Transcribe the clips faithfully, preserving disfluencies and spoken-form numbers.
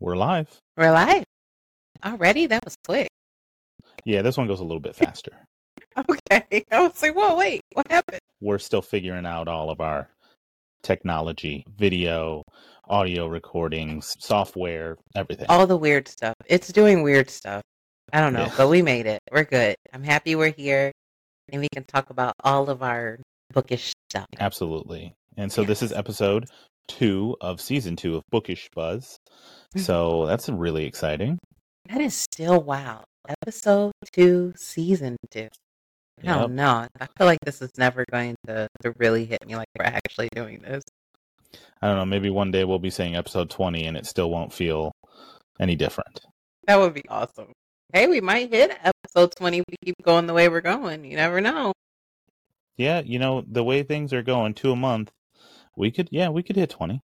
we're live. We're live. Already? That was quick. Yeah, this one goes a little bit faster. Okay. I was like, whoa, wait, what happened? We're still figuring out all of our technology, video, audio recordings, software, everything. All the weird stuff. It's doing weird stuff. I don't know, Yeah. but we made it. We're good. I'm happy we're here and we can talk about all of our bookish stuff. Absolutely. And so this is Yes. episode two of season two of Bookish Buzz. So that's really exciting. That is still wild. Episode two, season two. I Yep. don't know. I feel like this is never going to, to really hit me like we're actually doing this. I don't know. Maybe one day we'll be saying episode twenty and it still won't feel any different. That would be awesome. Hey, we might hit episode twenty if we keep going the way we're going. You never know. Yeah, you know, the way things are going, two a month, we could, yeah, we could hit twenty.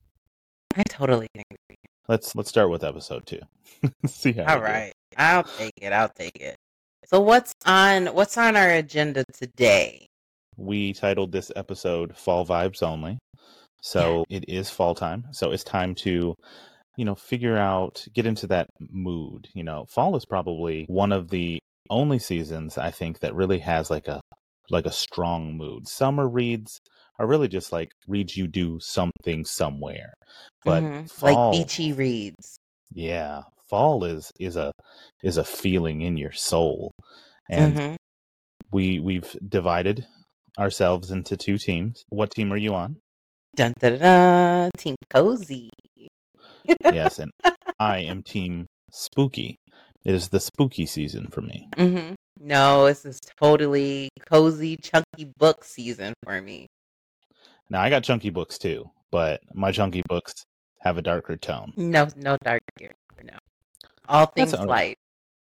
I totally think. Let's let's start with episode two. See how All we do. right. I'll take it. I'll take it. So what's on what's on our agenda today? We titled this episode Fall Vibes Only. So it is fall time. So it's time to, you know, figure out, get into that mood. You know, fall is probably one of the only seasons I think that really has like a like a strong mood. Summer reads are really just like reads you do something somewhere. But Mhm. fall, Like beachy reads. yeah, fall is is a is a feeling in your soul. And Mhm. we we've divided ourselves into two teams. What team are you on? Dun, dun, dun, dun. Team Cozy. Yes, and I am team spooky. It is the spooky season for me. Mhm. No, this is totally cozy, chunky book season for me. Now I got chunky books too, but my chunky books have a darker tone. No, no dark here. No. All things That's all right. light.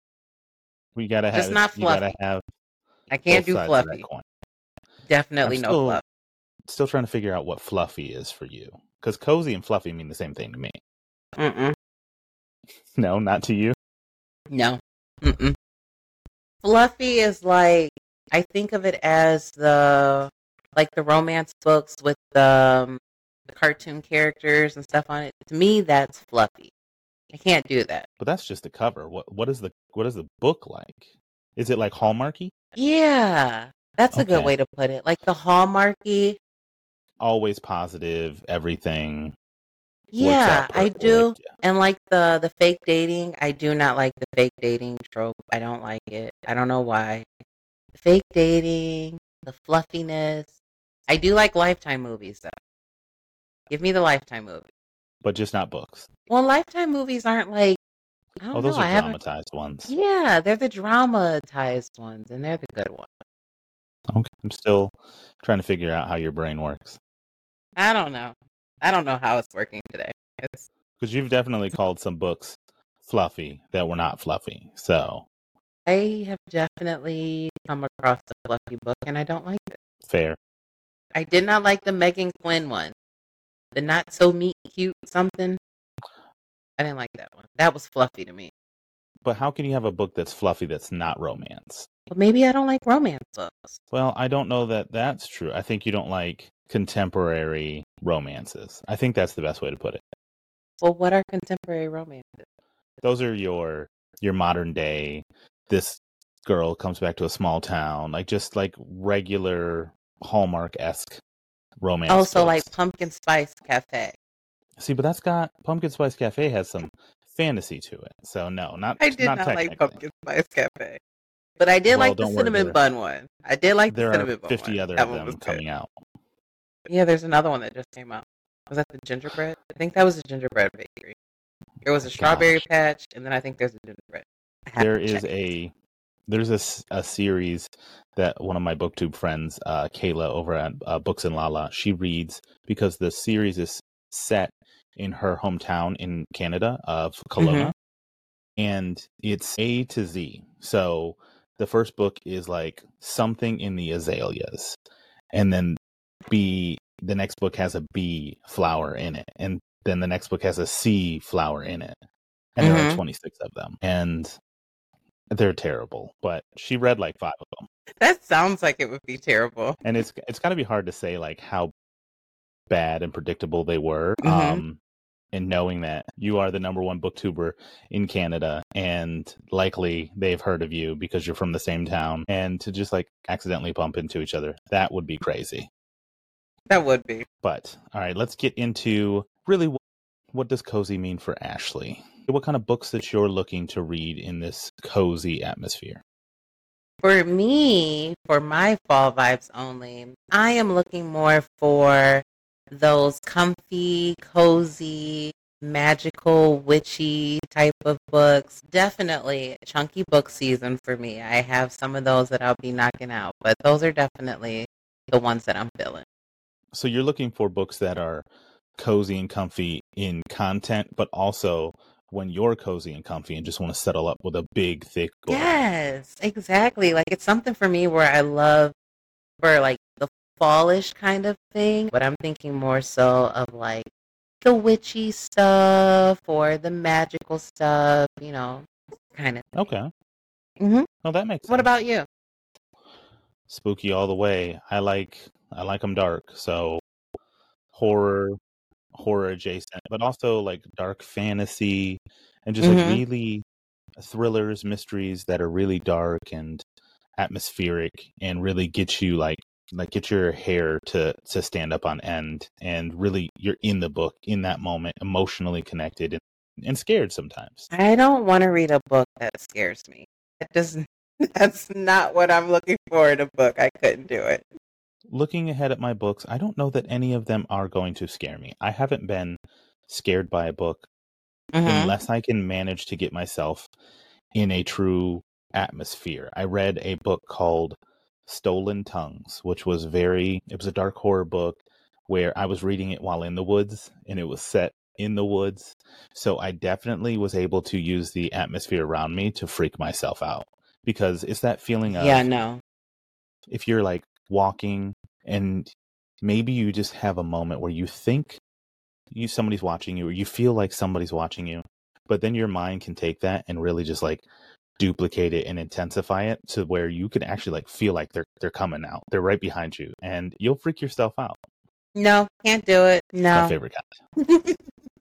We gotta Just have not you gotta fluffy. have I can't both do sides of that fluffy. coin. Definitely I'm no still fluff. still trying to figure out what fluffy is for you. Because cozy and fluffy mean the same thing to me. Mm-mm. No, not to you. No. Mm-mm. Fluffy is like, I think of it as the, like the romance books with the, um, the cartoon characters and stuff on it. To me, that's fluffy. I can't do that. But that's just the cover. What what is the what is the book like? Is it like Hallmarky? Yeah, that's a good Okay. way to put it. Like the Hallmarky. Always positive, everything. works Yeah, out I perfect. do. Yeah. And like the the fake dating, I do not like the fake dating trope. I don't like it. I don't know why. The fake dating, the fluffiness. I do like Lifetime movies though. Give me the Lifetime movie. But just not books. Well, Lifetime movies aren't like, I don't Oh, those know. are I haven't. dramatized ones. Yeah, they're the dramatized ones, and they're the good ones. Okay. I'm still trying to figure out how your brain works. I don't know. I don't know how it's working today. It's, Because you've definitely called some books fluffy that were not fluffy. So, I have definitely come across a fluffy book, and I don't like it. fair. I did not like the Megan Quinn one. The not so meet cute something. I didn't like that one. That was fluffy to me. But how can you have a book that's fluffy that's not romance? But maybe I don't like romance books. Well, I don't know that that's true. I think you don't like contemporary romances. I think that's the best way to put it. Well, what are contemporary romances? Those are your your modern day. This girl comes back to a small town, like just like regular Hallmark-esque romance. Oh, so like books. Pumpkin Spice Cafe. See, but that's got Pumpkin Spice Cafe has some fantasy to it. So no, not I did not, not, like technically. Pumpkin Spice Cafe. But I did Well, like the don't worry, cinnamon there- bun one. I did like There the are cinnamon bun fifty one. other That of one was them good. coming out. Yeah, there's another one that just came out. Was that the gingerbread? I think that was the gingerbread bakery. There was a strawberry Gosh. patch, and then I think there's a gingerbread. I have There to is check. a there's a, s- a series that one of my booktube friends, uh, Kayla over at uh, Books and Lala, she reads because the series is set in her hometown in Canada of Kelowna, and it's A to Z. So the first book is like something in the azaleas, and then B the next book has a B flower in it, and then the next book has a C flower in it, and there are Mhm. twenty-six of them, and they're terrible. But she read like five of them, That sounds like it would be terrible. and it's it's got to be hard to say like how bad and predictable they were. Mhm. Um, and knowing that you are the number one booktuber in Canada and likely they've heard of you because you're from the same town, and to just like accidentally bump into each other, that would be crazy. That would be. But all right, let's get into really what, what does cozy mean for Ashley? What kind of books that you're looking to read in this cozy atmosphere? For me, for my fall vibes only, I am looking more for those comfy, cozy, magical, witchy type of books. Definitely chunky book season for me. I have some of those that I'll be knocking out, but those are definitely the ones that I'm feeling. So you're looking for books that are cozy and comfy in content, but also when you're cozy and comfy and just want to settle up with a big, thick goal. Yes, exactly. Like it's something for me where I love for like the fallish kind of thing, but I'm thinking more so of like the witchy stuff or the magical stuff, you know, kind of thing. Okay. Mm-hmm. Well, that makes sense. What about you? Spooky all the way. I like I like them dark, so horror, horror adjacent, but also like dark fantasy and just Mhm. like really thrillers, mysteries that are really dark and atmospheric and really get you like like get your hair to to stand up on end, and really you're in the book in that moment, emotionally connected and, and scared sometimes. I don't want to read a book that scares me. That doesn't. That's not what I'm looking for in a book. I couldn't do it. Looking ahead at my books, I don't know that any of them are going to scare me. I haven't been scared by a book Mhm. unless I can manage to get myself in a true atmosphere. I read a book called Stolen Tongues, which was very, it was a dark horror book where I was reading it while in the woods, and it was set in the woods. So I definitely was able to use the atmosphere around me to freak myself out, because it's that feeling of, Yeah, no. if you're like walking and maybe you just have a moment where you think you somebody's watching you, or you feel like somebody's watching you, but then your mind can take that and really just like duplicate it and intensify it to where you can actually like feel like they're they're coming out, they're right behind you, and you'll freak yourself out. No, can't do it. It's my No. favorite kind.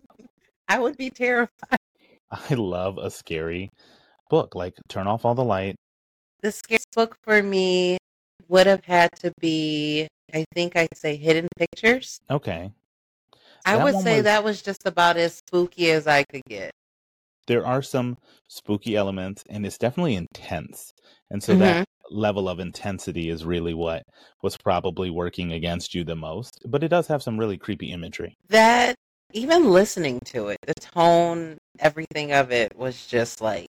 I would be terrified. I love a scary book. Like, turn off all the light. The scariest book for me would have had to be, I think I'd say Hidden Pictures. Okay. I That would one say was- that was just about as spooky as I could get. There are some spooky elements, and it's definitely intense. And so that level of intensity is really what was probably working against you the most. But it does have some really creepy imagery. That, even listening to it, the tone, everything of it was just like,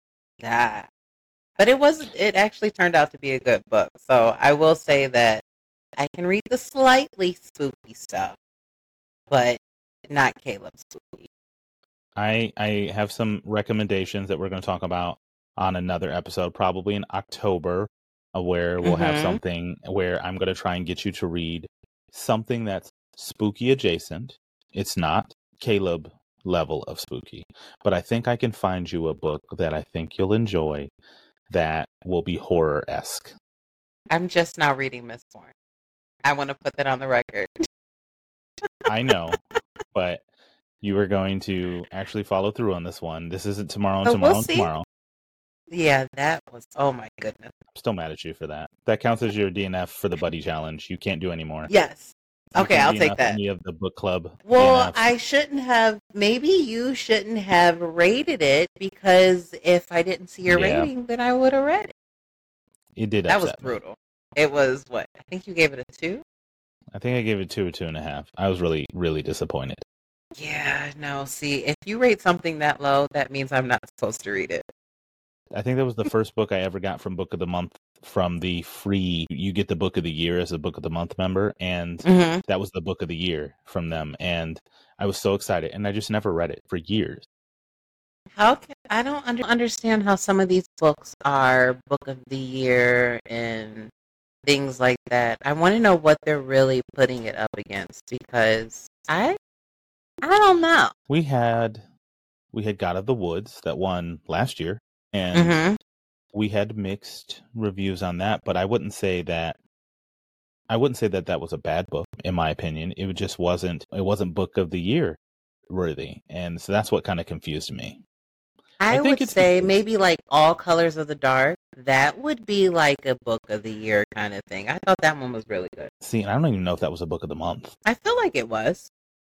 ah. But it was, it actually turned out to be a good book. So I will say that I can read the slightly spooky stuff, but not Caleb's spooky. I I have some recommendations that we're going to talk about on another episode, probably in October, uh, where we'll have Mhm. something where I'm going to try and get you to read something that's spooky adjacent. It's not Caleb level of spooky, but I think I can find you a book that I think you'll enjoy that will be horror-esque. I'm just now reading Miss Thorne. I want to put that on the record. I know, but you are going to actually follow through on this one. This isn't tomorrow and So tomorrow we'll and see. tomorrow. Yeah, that was, oh my goodness. I'm still mad at you for that. That counts as your D N F for the buddy challenge. You can't do any more. Yes. You Okay, can't I'll D N take F that. Any of the book club Well, D N Fs. I shouldn't have, maybe you shouldn't have rated it, because if I didn't see your Yeah. rating, then I would have read it. It did That was upset me. brutal. It was what? I think you gave it a two? I think I gave it two or two and a half. I was really, really disappointed. Yeah, no, see, if you rate something that low, that means I'm not supposed to read it. I think that was the first book I ever got from Book of the Month, from the free, you get the Book of the Year as a Book of the Month member, and Mm-hmm. that was the Book of the Year from them, and I was so excited, and I just never read it for years. How can, I don't under, understand how some of these books are Book of the Year and things like that. I want to know what they're really putting it up against, because I I don't know. We had we had God of the Woods that won last year, and Mm-hmm. we had mixed reviews on that, but I wouldn't say that I wouldn't say that that was a bad book, in my opinion. It just wasn't it wasn't Book of the Year worthy, and so that's what kind of confused me. I, I think would it's say because maybe like All Colors of the Dark. That would be like a book of the year kind of thing. I thought that one was really good. see, I don't even know if that was a book of the month. I feel like it was.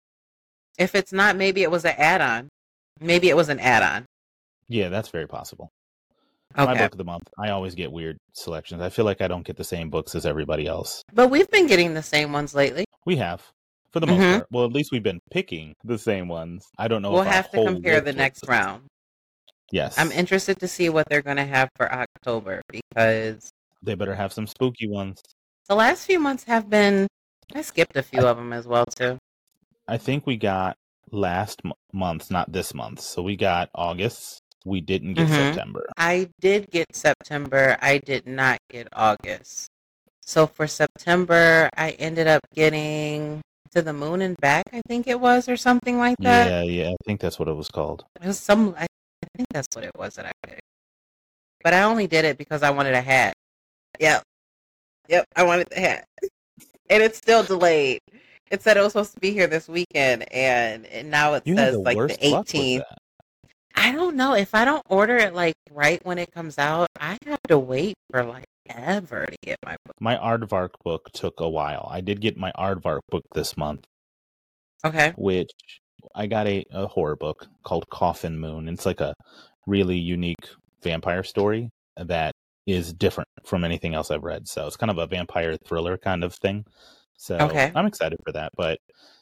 If it's not, maybe it was an add-on. Maybe it was an add-on. Yeah, that's very possible. Okay. My book of the month. I always get weird selections. I feel like I don't get the same books as everybody else. But we've been getting the same ones lately. We have, for the most Mhm. part. Well, at least we've been picking the same ones. I don't know We'll if our have to whole compare list the was next the- round. Yes. I'm interested to see what they're going to have for October because They better have some spooky ones. the last few months have been. I skipped a few I- of them as well too. I think we got last m- month, not this month. So we got August. We didn't get Mhm. September. I did get September. I did not get August. So for September, I ended up getting To the Moon and Back, I think it was, or something like that. Yeah, yeah. I think that's what it was called. It was some. I think that's what it was that I picked. But I only did it because I wanted a hat. Yep, yep. I wanted the hat, and it's still delayed. It said it was supposed to be here this weekend, and, and now it You had says the like worst the luck with eighteenth. that. I don't know if I don't order it like right when it comes out. I have to wait for like ever to get my book. My Aardvark book took a while. I did get my Aardvark book this month, Okay. which I got a, a horror book called Coffin Moon. It's like a really unique vampire story that is different from anything else I've read. So it's kind of a vampire thriller kind of thing. So Okay. I'm excited for that. But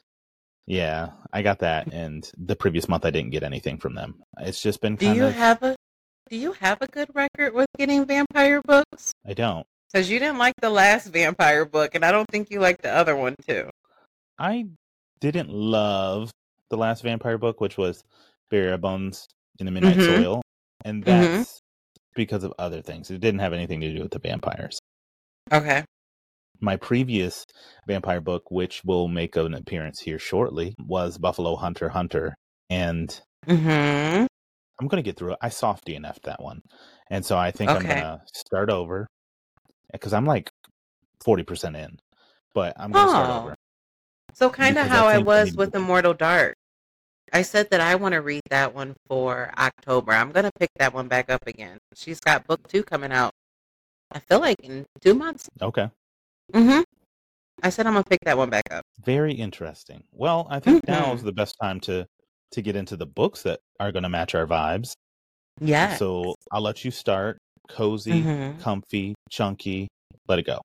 yeah, I got that, and the previous month I didn't get anything from them. It's just been Do kind you of. have a Do you have a good record with getting vampire books? I don't. Because you didn't like the last vampire book, and I don't think you liked the other one too. I didn't love the last vampire book, which was Bury Our Bones in the Midnight Mhm. Soil, and that's because of other things. It didn't have anything to do with the vampires. Okay. My previous vampire book, which will make an appearance here shortly, was Buffalo Hunter Hunter, and Mm-hmm. I'm going to get through it. I soft D N F'd that one, and so I think I'm Okay. going to start over because I'm like forty percent in, but I'm going to start Oh. over. So kind of Because I how I think I was need to with wait. Immortal Dark. I said that I want to read that one for October. I'm going to pick that one back up again. She's got book two coming out, I feel like in two months. Okay. Mm-hmm. I said I'm going to pick that one back up. Very interesting. Well, I think now is Mhm. the best time to to get into the books that are going to match our vibes. Yeah. So I'll let you start. Cozy, Mhm. comfy, chunky. Let it go.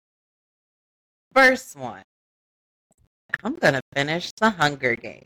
First one. I'm going to finish The Hunger Games.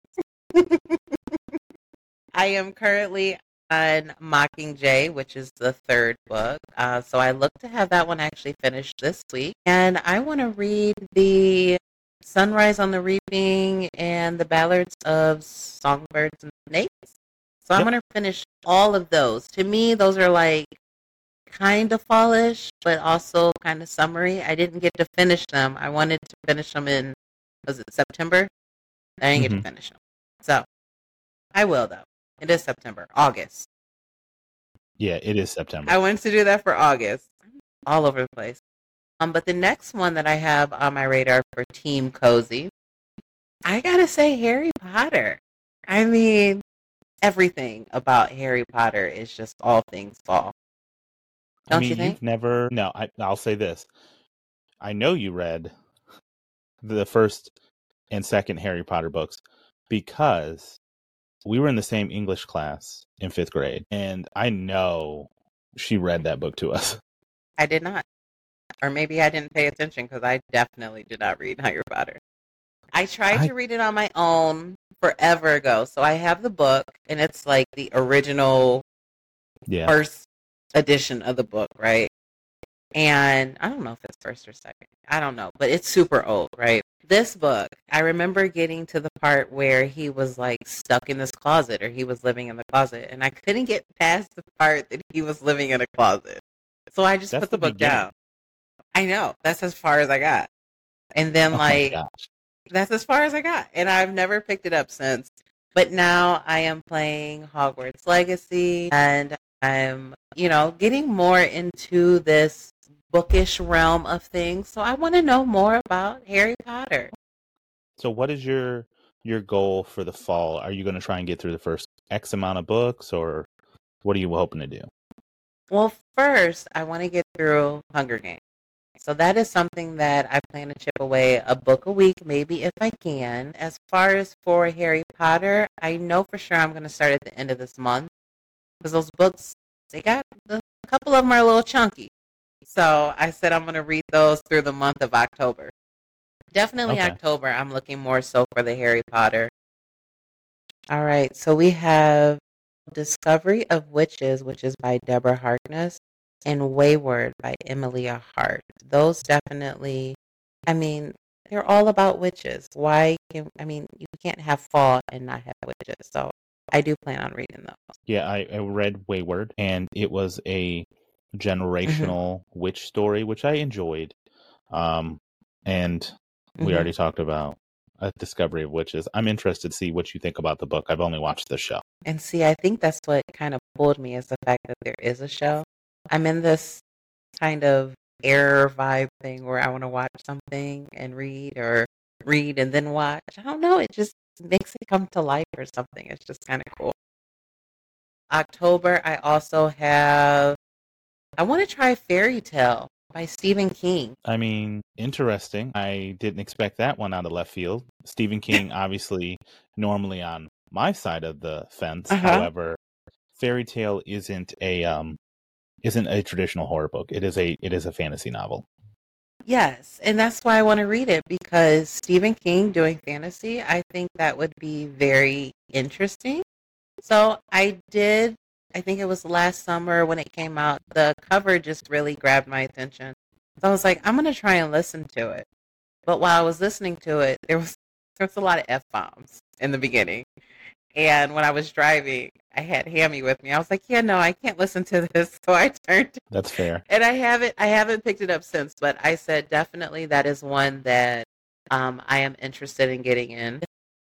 I am currently on Mockingjay, which is the third book. Uh, so I look to have that one actually finished this week. And I want to read the Sunrise on the Reaping and the Ballads of Songbirds and Snakes. So I'm Yep. going to finish all of those. To me, those are like kind of fallish, but also kind of summery. I didn't get to finish them. I wanted to finish them in, was it September? I didn't get Mhm. to finish them. So I will, though. It is September, August. Yeah, it is September. I wanted to do that for August. All over the place. Um, but the next one that I have on my radar for Team Cozy, I gotta say Harry Potter. I mean, everything about Harry Potter is just all things fall. I Don't mean, you think? you've never. No, I, I'll say this. I know you read the first and second Harry Potter books because we were in the same English class in fifth grade, and I know she read that book to us. I did not. Or maybe I didn't pay attention because I definitely did not read Harry Potter. I tried I- to read it on my own forever ago. So I have the book, and it's like the original Yeah. first edition of the book, right? And I don't know if it's first or second. I don't know, but it's super old, right? This book, I remember getting to the part where he was like stuck in this closet or he was living in the closet, and I couldn't get past the part that he was living in a closet. So I just That's put the, the book beginning. down. I know. That's as far as I got. And then Oh my like gosh. that's as far as I got. And I've never picked it up since. But now I am playing Hogwarts Legacy, and I'm, you know, getting more into this bookish realm of things. So I want to know more about Harry Potter. So what is your your goal for the fall? Are you going to try and get through the first X amount of books, or what are you hoping to do? Well, first, I want to get through Hunger Games. So that is something that I plan to chip away a book a week, maybe if I can. As far as for Harry Potter, I know for sure I'm going to start at the end of this month because those books, they got a couple of them are a little chunky. So I said I'm going to read those through the month of October. Definitely Okay. October. I'm looking more so for the Harry Potter. All right. So we have Discovery of Witches, which is by Deborah Harkness, and Wayward by Emilia Hart. Those definitely, I mean, they're all about witches. Why can, I mean, you can't have fall and not have witches. So I do plan on reading those. Yeah, I, I read Wayward, and it was a generational mm-hmm. witch story, which I enjoyed. Um, and we mm-hmm. already talked about A Discovery of Witches. I'm interested to see what you think about the book. I've only watched the show. And see, I think that's what kind of pulled me is the fact that there is a show. I'm in this kind of error vibe thing where I want to watch something and read or read and then watch. I don't know. It just makes it come to life or something. It's just kind of cool. October, I also have, I want to try Fairy Tale by Stephen King. I mean, interesting. I didn't expect that one out of left field. Stephen King, obviously, normally on my side of the fence. Uh-huh. However, Fairy Tale isn't a um, isn't a traditional horror book. It is a it is a fantasy novel. Yes, and that's why I want to read it, because Stephen King doing fantasy, I think that would be very interesting. So I did, I think it was last summer when it came out, the cover just really grabbed my attention. So I was like, I'm going to try and listen to it. But while I was listening to it, there was there was a lot of F-bombs in the beginning. And when I was driving, I had Hammy with me. I was like, yeah, no, I can't listen to this. So I turned. That's fair. And I haven't, I haven't picked it up since. But I said definitely that is one that um, I am interested in getting in.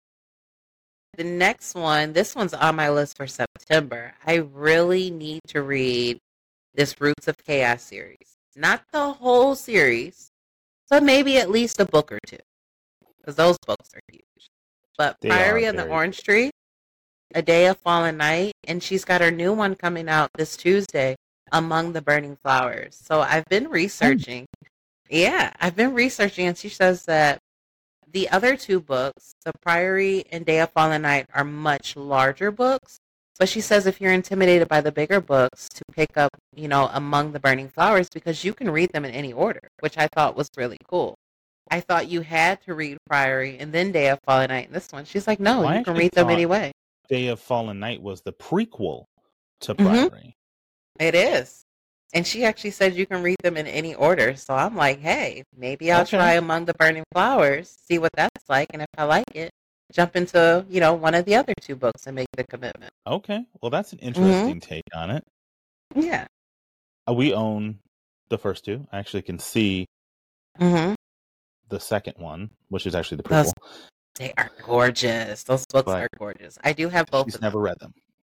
The next one, this one's on my list for September. I really need to read this Roots of Chaos series. Not the whole series, but maybe at least a book or two. Because those books are huge. But They Priory are and the very- Orange Tree, A Day of Fallen Night, and she's got her new one coming out this Tuesday, Among the Burning Flowers. So I've been researching. Yeah, I've been researching, and she says that the other two books, The Priory and Day of Fallen Night, are much larger books. But she says if you're intimidated by the bigger books, to pick up, you know, Among the Burning Flowers, because you can read them in any order, which I thought was really cool. I thought you had to read Priory and then Day of Fallen Night in this one. She's like, no, Well, I you can actually read them thought- anyway. Day of Fallen Night was the prequel to Mhm. Priory. It is. And she actually said you can read them in any order. So I'm like, hey, maybe I'll Okay. try Among the Burning Flowers, see what that's like. And if I like it, jump into, you know, one of the other two books and make the commitment. Okay, well, that's an interesting take on it. Yeah. Uh, we own the first two. I actually can see Mm-hmm. the second one, which is actually the Those- prequel. They are gorgeous. Those books But are gorgeous. I do have both She's of them. never read them.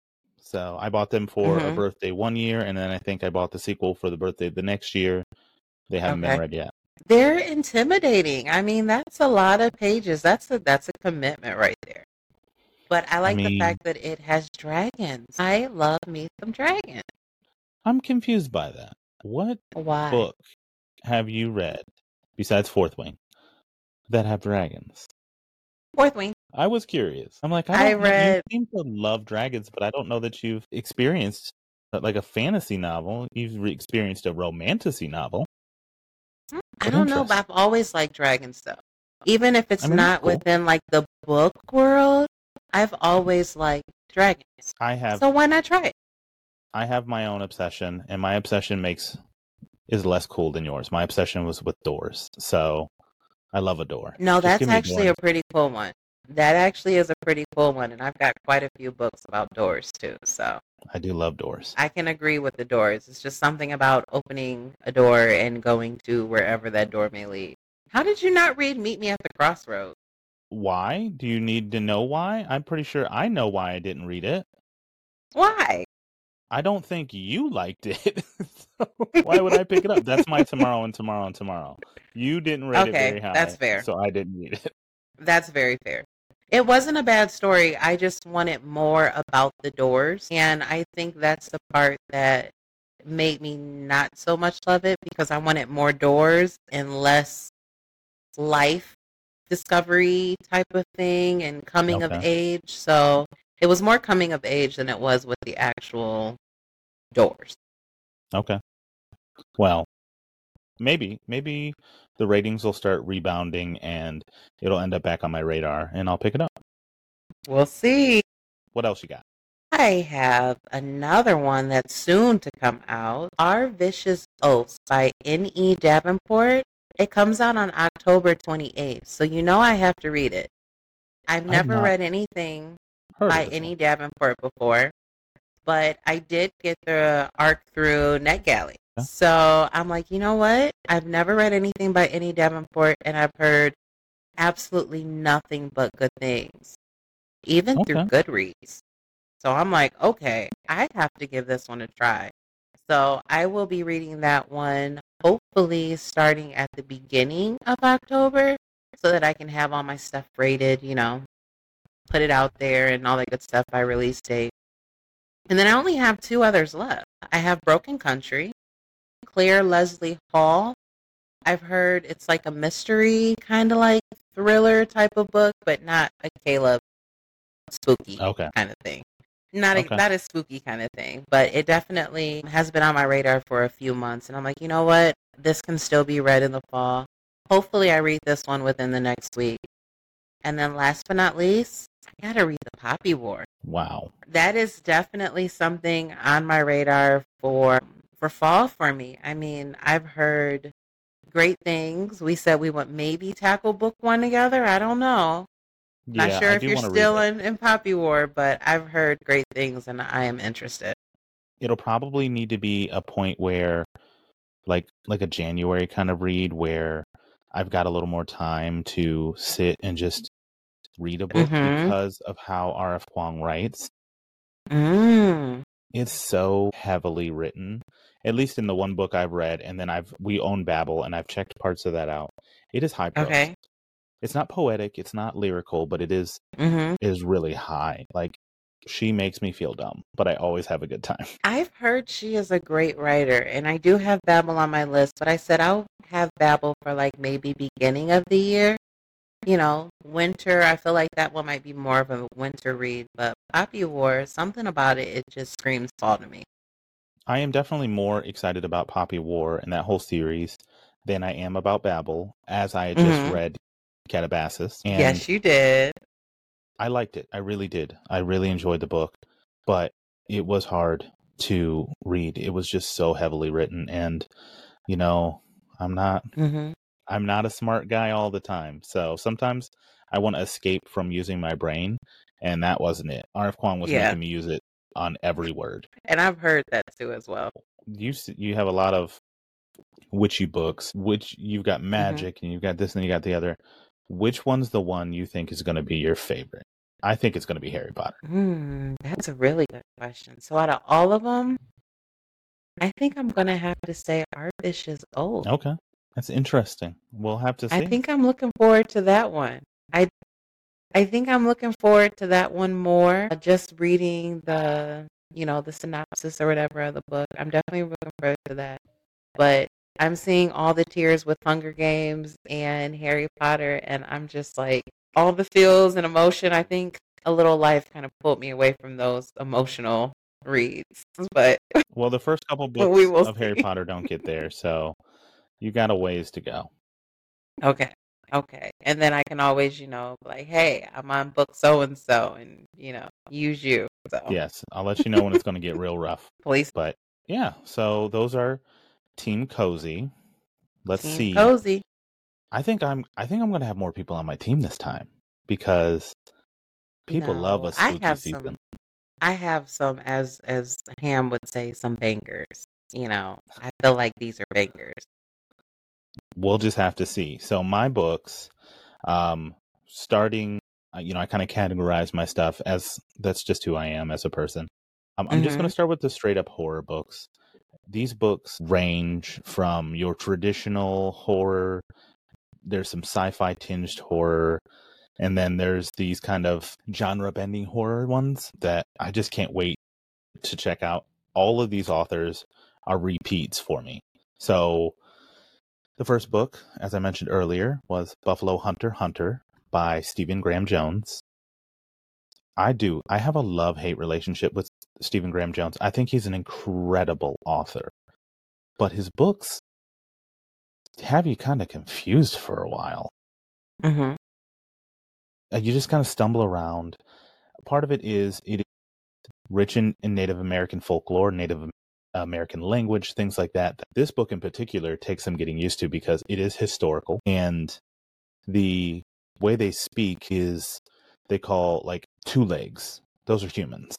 So I bought them for a Mhm. birthday one year, and then I think I bought the sequel for the birthday the next year. They haven't Okay. been read yet. They're intimidating. I mean, that's a lot of pages. That's a that's a commitment right there. But I like mean- the fact that it has dragons. I love me some dragons. I'm confused by that. What Why? book have you read, besides Fourth Wing, that have dragons? Fourth Wing. I was curious. I'm like, I, I don't know, read- you seem to love dragons, but I don't know that you've experienced uh, like a fantasy novel. You've re- experienced a romantasy novel. I But don't know, but I've always liked dragons though. Even if it's I mean, not cool. within like the book world, I've always liked dragons. I have So why not try it? I have my own obsession, and my obsession makes is less cool than yours. My obsession was with doors, so I love a door. No, Just that's give me actually doors. a pretty cool one. That actually is a pretty cool one, and I've got quite a few books about doors too. So I do love doors. I can agree with the doors. It's just something about opening a door and going to wherever that door may lead. How did you not read Meet Me at the Crossroads? Why? Do you need to know why? I'm pretty sure I know why I didn't read it. Why? I don't think you liked it. So why would I pick it up? That's my tomorrow and tomorrow and tomorrow. You didn't rate it Okay, very high. that's fair. So I didn't read it. That's very fair. It wasn't a bad story. I just wanted more about the doors. And I think that's the part that made me not so much love it because I wanted more doors and less life discovery type of thing and coming of Okay. age. So it was more coming of age than it was with the actual doors. Okay. Well, maybe maybe the ratings will start rebounding and it'll end up back on my radar and I'll pick it up. We'll see. What else you got? I have another one that's soon to come out. Our Vicious Oaths by N E Davenport. It comes out on October twenty-eighth, so you know I have to read it. I've I've never not read anything heard by of this N E one. Davenport before, but I did get the arc through NetGalley. Yeah. So I'm like, you know what? I've never read anything by N E Davenport, and I've heard absolutely nothing but good things, even through Okay. Goodreads. So I'm like, okay, I have to give this one a try. So I will be reading that one hopefully starting at the beginning of October so that I can have all my stuff rated, you know, put it out there and all that good stuff by release date. And then I only have two others left. I have Broken Country, Claire Leslie Hall. I've heard it's like a mystery, kind of like thriller type of book, but not a Caleb spooky Okay. kind of thing. Not a, Okay. not a spooky kind of thing, but it definitely has been on my radar for a few months. And I'm like, you know what? This can still be read in the fall. Hopefully I read this one within the next week. And then last but not least, I gotta read The Poppy War. Wow. That is definitely something on my radar for for fall for me. I mean, I've heard great things. We said we would maybe tackle book one together. I don't know. Not Yeah, sure I if do you're want to read still it. in, in Poppy War, but I've heard great things and I am interested. It'll probably need to be a point where like like a January kind of read where I've got a little more time to sit and just read a book Mm-hmm. because of how R F Kuang writes. Mm. It's so heavily written, at least in the one book I've read, and then I've we own Babbel and I've checked parts of that out. It is high prose. Okay. It's not poetic, it's not lyrical, but it is Mm-hmm. is really high. Like she makes me feel dumb, but I always have a good time. I've heard she is a great writer, and I do have Babbel on my list, but I said I'll have Babbel for like maybe beginning of the year. You know, winter, I feel like that one might be more of a winter read, but Poppy War, something about it, it just screams fall to me. I am definitely more excited about Poppy War and that whole series than I am about Babbel, as I had just Mm-hmm. read Calabasas. And Yes, you did. I liked it. I really did. I really enjoyed the book, but it was hard to read. It was just so heavily written, and you know, I'm not Mm-hmm. I'm not a smart guy all the time. So sometimes I want to escape from using my brain, and that wasn't it. R F Kuang was Yeah. making me use it on every word. And I've heard that too as well. You s- you have a lot of witchy books, which you've got magic and you've got this and you got the other. Which one's the one you think is going to be your favorite? I think it's going to be Harry Potter. Mm, that's a really good question. So out of all of them, I think I'm going to have to say Our Vicious Oaths. Okay, that's interesting. We'll have to see. I think I'm looking forward to that one. I I think I'm looking forward to that one more. Just reading the, you know, the synopsis or whatever of the book. I'm definitely looking forward to that. But I'm seeing all the tears with Hunger Games and Harry Potter, and I'm just like, all the feels and emotion. I think A Little Life kind of pulled me away from those emotional reads. But Well, the first couple we books will of Harry see. Potter don't get there, so you got a ways to go. Okay. Okay. And then I can always, you know, be like, hey, I'm on book so and so and, you know, use you. So Yes, I'll let you know when it's going to get real rough. please, But yeah, so those are Team Cozy. Let's Team see. Cozy. I think I'm I think I'm going to have more people on my team this time because people love No, a I spooky have season. some I have some as as Ham would say, some bangers. You know, I feel like these are bangers. We'll just have to see. So my books, um, starting, uh, you know, I kind of categorize my stuff as that's just who I am as a person. Um, I'm just going Mm-hmm. to start with the straight up horror books. These books range from your traditional horror. There's some sci-fi tinged horror. And then there's these kind of genre bending horror ones that I just can't wait to check out. All of these authors are repeats for me. So the first book, as I mentioned earlier, was Buffalo Hunter Hunter by Stephen Graham Jones. I do. I have a love-hate relationship with Stephen Graham Jones. I think he's an incredible author. But his books have you kind of confused for a while. Mm-hmm. You just kind of stumble around. Part of it is it is rich in, in Native American folklore, Native American language, things like that. This book in particular takes some getting used to because it is historical, and the way they speak is they call like two legs. Those are humans.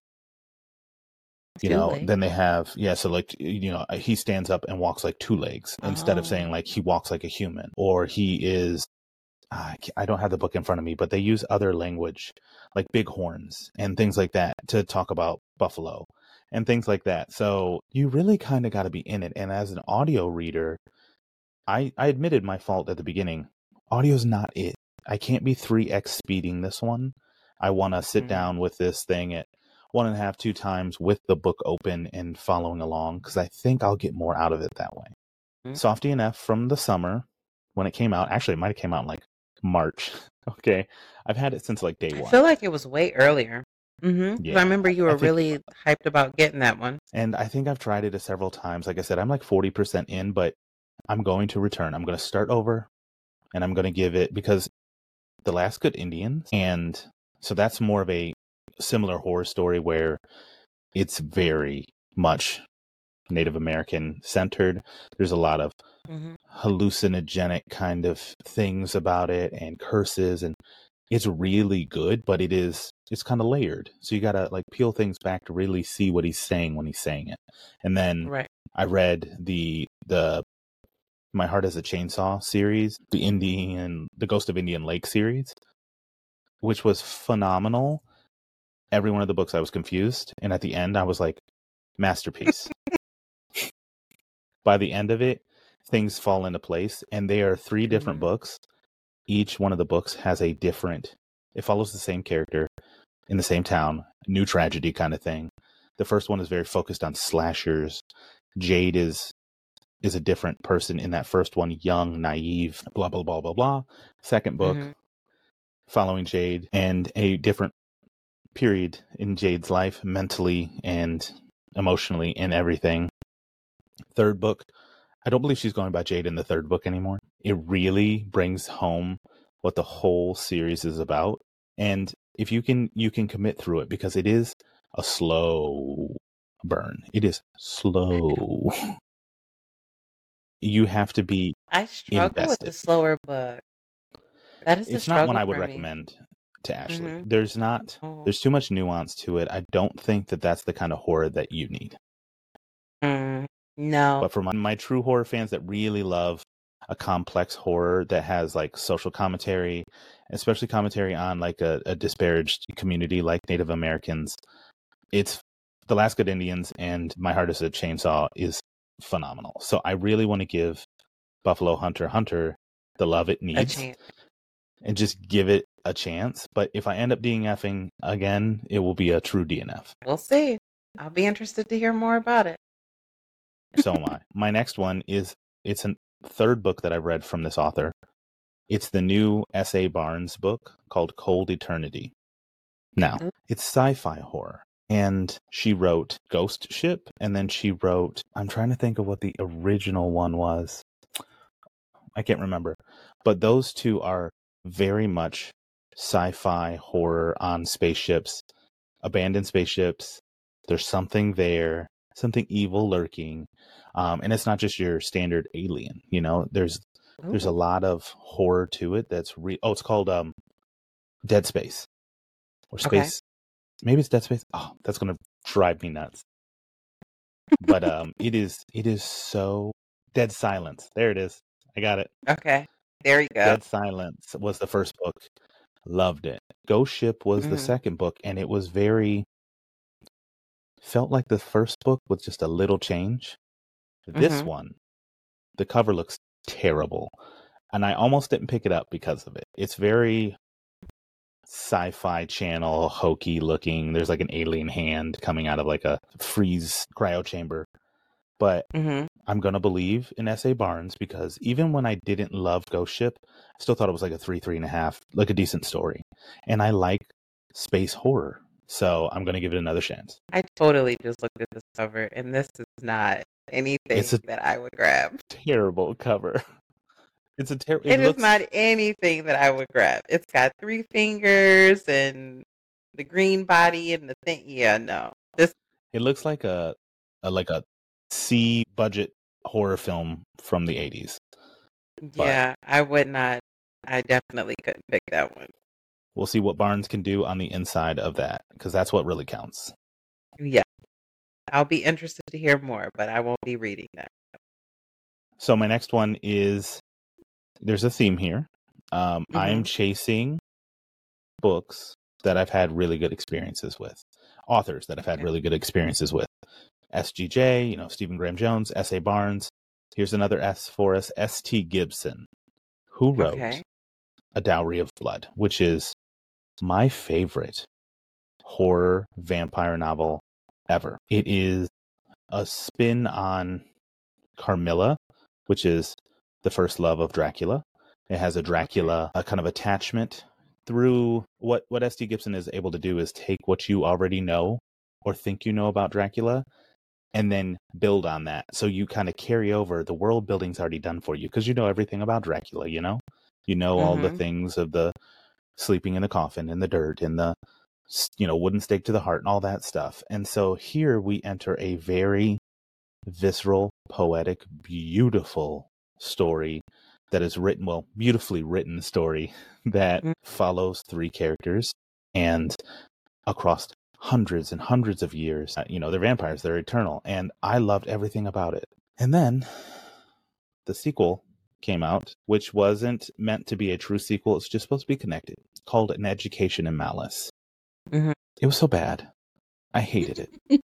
You Two know, legs. then they have, yeah, so like, you know, he stands up and walks like two legs instead of saying Oh. like he walks like a human, or he is, I can't- I don't have the book in front of me, but they use other language like big horns and things like that to talk about buffalo and things like that. So you really kind of got to be in it. And as an audio reader, I, I admitted my fault at the beginning. Audio's not it. I can't be three x speeding this one. I want to sit Mhm. down with this thing at one and a half, two times with the book open and following along because I think I'll get more out of it that way. Mhm. Softy and F from the summer when it came out. Actually, it might have came out in like March. Okay. I've had it since like day I one. feel like it was way earlier. Mm-hmm. Yeah, I remember you I were think- really hyped about getting that one. And I think I've tried it several times. Like I said, I'm like forty percent in, but I'm going to return. I'm going to start over and I'm going to give it because The Last Good Indians. And so that's more of a similar horror story where it's very much Native American centered. There's a lot of Mm-hmm. hallucinogenic kind of things about it and curses, and it's really good, but it is it's kind of layered. So you got to like peel things back to really see what he's saying when he's saying it. And then Right. I read the the My Heart as a Chainsaw series, the Indian the Ghost of Indian Lake series, which was phenomenal. Every one of the books I was confused, and at the end I was like, masterpiece. By the end of it, things fall into place, and they are three different Mhm. books. Each one of the books has a different, it follows the same character in the same town, new tragedy kind of thing. The first one is very focused on slashers. Jade is is a different person in that first one, young, naive, blah blah blah blah blah. Second book, Mhm. following Jade and a different period in Jade's life, mentally and emotionally and everything. Third book, I don't believe she's going by Jade in the third book anymore. It really brings home what the whole series is about. And if you can, you can commit through it because it is a slow burn. It is slow. You have to be I struggle with invested. the slower book. That is a It's not struggle one I would for me. recommend to Ashley. Mhm. There's not, Oh. there's too much nuance to it. I don't think that that's the kind of horror that you need. Mm, no. But for my, my true horror fans that really love a complex horror that has like social commentary, especially commentary on like a, a disparaged community like Native Americans, it's The Last Good Indians and My Heart is a Chainsaw is phenomenal. So I really want to give Buffalo Hunter Hunter the love it A needs chance. and just give it a chance. But if I end up DNFing again, it will be a true D N F. We'll see. I'll be interested to hear more about it. So am I. My next one is it's a third book that I've read from this author. It's the new S A Barnes book called Cold Eternity. Now, Ooh. it's sci-fi horror. And she wrote Ghost Ship, and then she wrote, I'm trying to think of what the original one was. I can't remember. But those two are very much sci-fi horror on spaceships, abandoned spaceships. There's something there, something evil lurking. Um, and it's not just your standard alien, you know, there's there's a Ooh. lot of horror to it that's re- oh, it's called um Dead Space or Okay. Space. Maybe it's Dead Space. Oh, that's gonna drive me nuts. But um, it is it is so Dead Silence. There it is. I got it. Okay. There you go. Dead Silence was the first book. Loved it. Ghost Ship was the Mhm. second book, and it was very felt like the first book with just a little change. This Mhm. one, the cover looks terrible, and I almost didn't pick it up because of it. It's very sci-fi channel, hokey looking. There's like an alien hand coming out of like a freeze cryo chamber. But Mm-hmm. I'm going to believe in S A. Barnes because even when I didn't love Ghost Ship, I still thought it was like a three, three and a half, like a decent story. And I like space horror. So I'm going to give it another chance. I totally just looked at this cover, and this is not anything It's a that I would grab. terrible cover. It's a terrible. It, It it looks is not anything that I would grab. It's got three fingers and the green body and the thing. Yeah, no. This. It looks like a, a like a C budget horror film from the eighties. Yeah, but I would not. I definitely couldn't pick that one. We'll see what Barnes can do on the inside of that, because that's what really counts. Yeah. I'll be interested to hear more, but I won't be reading that. So my next one is, there's a theme here. Um, mm-hmm. I am chasing books that I've had really good experiences with. Authors that I've had okay. really good experiences with. S G J, you know, Stephen Graham Jones, S A. Barnes. Here's another S for us, S T. Gibson, who wrote okay. A Dowry of Blood, which is my favorite horror vampire novel ever. It is a spin on Carmilla, which is the first love of Dracula. It has a Dracula a kind of attachment through what, what S T. Gibson is able to do is take what you already know or think you know about Dracula and then build on that. So you kind of carry over, the world building's already done for you because you know everything about Dracula, you know? You know mm-hmm. all the things of the sleeping in the coffin and the dirt and the, you know, wooden stake to the heart and all that stuff. And so here we enter a very visceral, poetic, beautiful story that is written, well, beautifully written story that mm-hmm. follows three characters and across hundreds and hundreds of years. You know, they're vampires, they're eternal, and I loved everything about it. And then the sequel came out, which wasn't meant to be a true sequel. It's just supposed to be connected, called An Education in Malice. Mm-hmm. It was so bad. I hated it.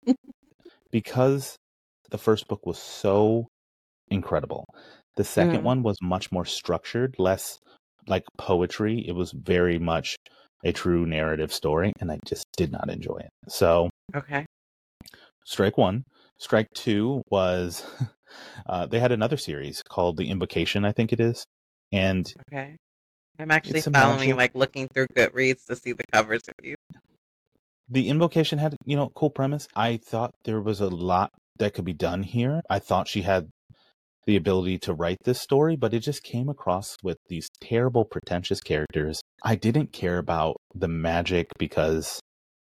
Because the first book was so incredible. The second mm-hmm. one was much more structured, less like poetry. It was very much a true narrative story, and I just did not enjoy it. So, okay. Strike one. Strike two was uh, they had another series called The Invocation, I think it is. And okay. I'm actually following, magic... like looking through Goodreads to see the covers of you. The Invocation had, you know, cool premise. I thought there was a lot that could be done here. I thought she had the ability to write this story, but it just came across with these terrible, pretentious characters. I didn't care about the magic because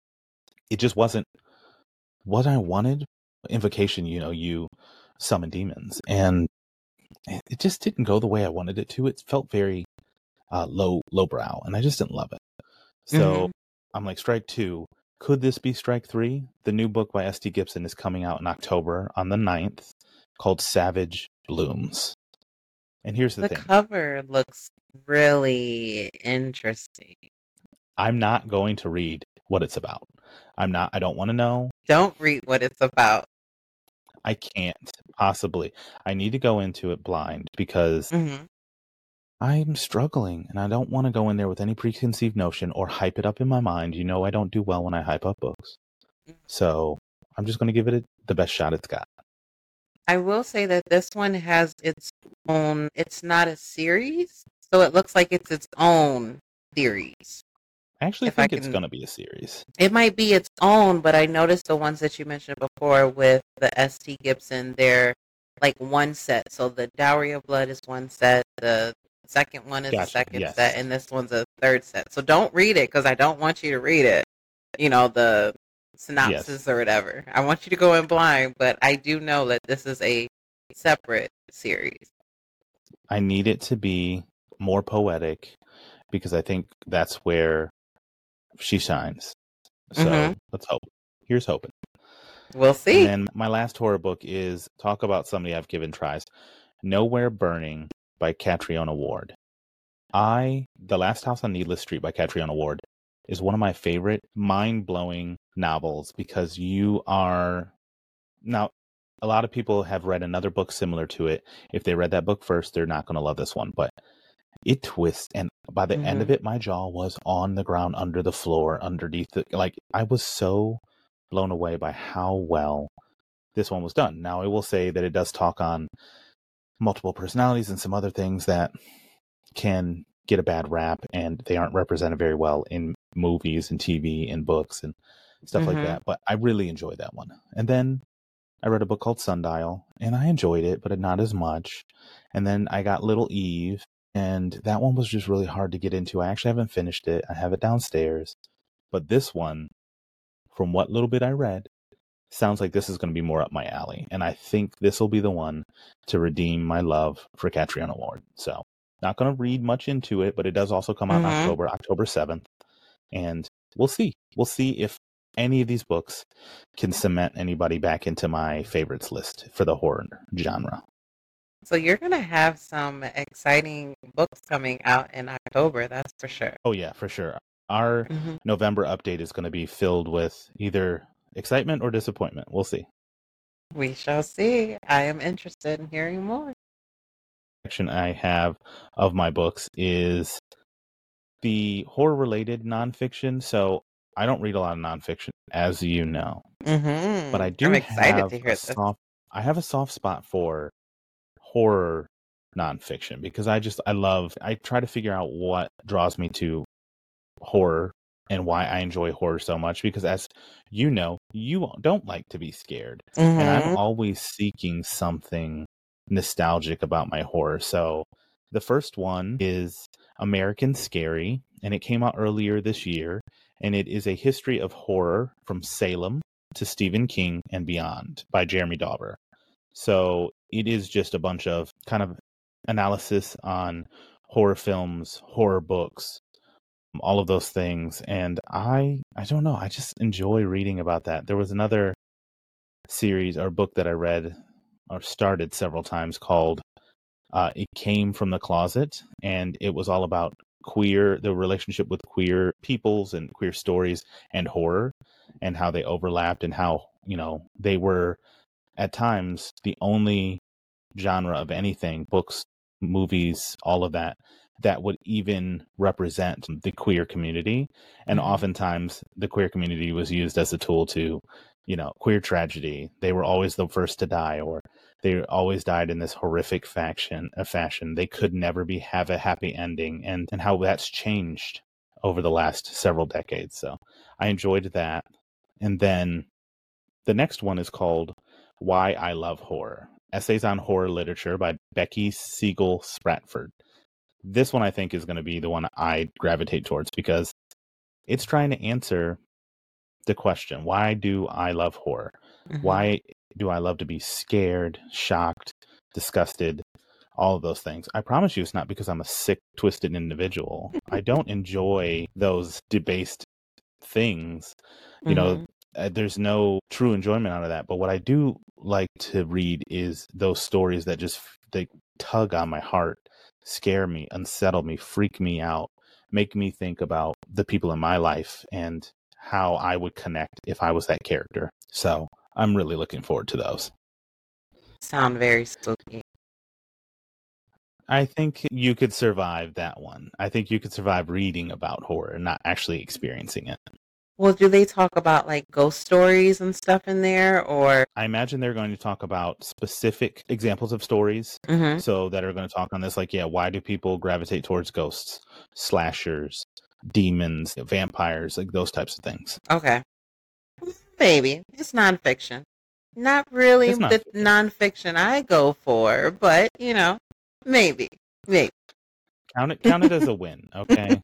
it just wasn't what I wanted. Invocation, you know, you summon demons, and it just didn't go the way I wanted it to. It felt very uh, low, lowbrow, and I just didn't love it. So mm-hmm. I'm like, strike two. Could this be strike three? The new book by S T. Gibson is coming out in October on the ninth, called Savage Blooms. And here's the, the thing. The cover looks really interesting. I'm not going to read what it's about. I'm not, I don't want to know. Don't read what it's about. I can't, possibly. I need to go into it blind because mm-hmm. I'm struggling and I don't want to go in there with any preconceived notion or hype it up in my mind. You know, I don't do well when I hype up books. So I'm just going to give it a, the best shot it's got. I will say that this one has its own, it's not a series, so it looks like it's its own series. I actually if think I can, it's going to be a series. It might be its own, but I noticed the ones that you mentioned before with the S T. Gibson, they're like one set. So the Dowry of Blood is one set, the second one is gotcha. the second yes. set, and this one's a third set. So don't read it because I don't want you to read it. You know, the synopsis yes. or whatever. I want you to go in blind, but I do know that this is a separate series. I need it to be more poetic because I think that's where she shines. So mm-hmm. let's hope. Here's hoping. We'll see. And then my last horror book is talk about somebody I've given tries. Nowhere Burning by Catriona Ward. I The Last House on Needless Street by Catriona Ward is one of my favorite mind-blowing novels because you are now a lot of people have read another book similar to it. If they read that book first, they're not going to love this one, but it twists, and by the end of Mm-hmm. it, my jaw was on the ground, under the floor, underneath the, like, I was so blown away by how well this one was done. Now, I will say that it does talk on multiple personalities and some other things that can get a bad rap, and they aren't represented very well in movies and T V and books and stuff like Mm-hmm. that. But I really enjoyed that one. And then I read a book called Sundial, and I enjoyed it, but not as much. And then I got Little Eve, and that one was just really hard to get into. I actually haven't finished it. I have it downstairs. But this one, from what little bit I read, sounds like this is going to be more up my alley. And I think this will be the one to redeem my love for Catriona Ward. So, not going to read much into it, but it does also come out in Mm-hmm. October, October seventh. And we'll see. We'll see if any of these books can cement anybody back into my favorites list for the horror genre. So you're gonna have some exciting books coming out in October, that's for sure. Oh, yeah, for sure. Our Mm-hmm. November update is going to be filled with either excitement or disappointment. We'll see. We shall see. I am interested in hearing more. Section I have of my books is the horror-related nonfiction. So I don't read a lot of nonfiction, as you know, Mm-hmm. but I do I'm excited have to a hear this. soft. I have a soft spot for horror nonfiction because I just I love. I try to figure out what draws me to horror and why I enjoy horror so much, because as you know, you don't like to be scared. And I'm Mm-hmm. always seeking something nostalgic about my horror. So the first one is American Scary, and it came out earlier this year, and it is a history of horror from Salem to Stephen King and beyond by Jeremy Dauber. So it is just a bunch of kind of analysis on horror films, horror books, all of those things. And I I don't know, I just enjoy reading about that. There was another series or book that I read or started several times called uh, It Came from the Closet, and it was all about queer, the relationship with queer peoples and queer stories and horror, and how they overlapped, and how, you know, they were at times the only genre of anything, books, movies, all of that, that would even represent the queer community. And Mm-hmm. oftentimes the queer community was used as a tool to, you know, queer tragedy. They were always the first to die, or they always died in this horrific faction a fashion. They could never be have a happy ending, and, and how that's changed over the last several decades. So I enjoyed that. And then the next one is called Why I Love Horror: Essays on Horror Literature by Becky Siegel Spratford. This one I think is going to be the one I gravitate towards, because it's trying to answer the question, why do I love horror? Mm-hmm. Why do I love to be scared, shocked, disgusted, all of those things? I promise you it's not because I'm a sick, twisted individual. I don't enjoy those debased things. You know, Mm-hmm. uh, there's no true enjoyment out of that. But what I do like to read is those stories that just they tug on my heart, scare me, unsettle me, freak me out, make me think about the people in my life and how I would connect if I was that character. So I'm really looking forward to those. Sound very spooky. I think you could survive that one. I think you could survive reading about horror and not actually experiencing it. Well, do they talk about like ghost stories and stuff in there, or? I imagine they're going to talk about specific examples of stories. Mm-hmm. So that are going to talk on this, like, yeah, why do people gravitate towards ghosts, slashers, demons, vampires, like those types of things. Okay. Maybe. It's nonfiction. Not really It's the nonfiction. nonfiction I go for, but, you know, maybe. Maybe. Count it, count it as a win, okay?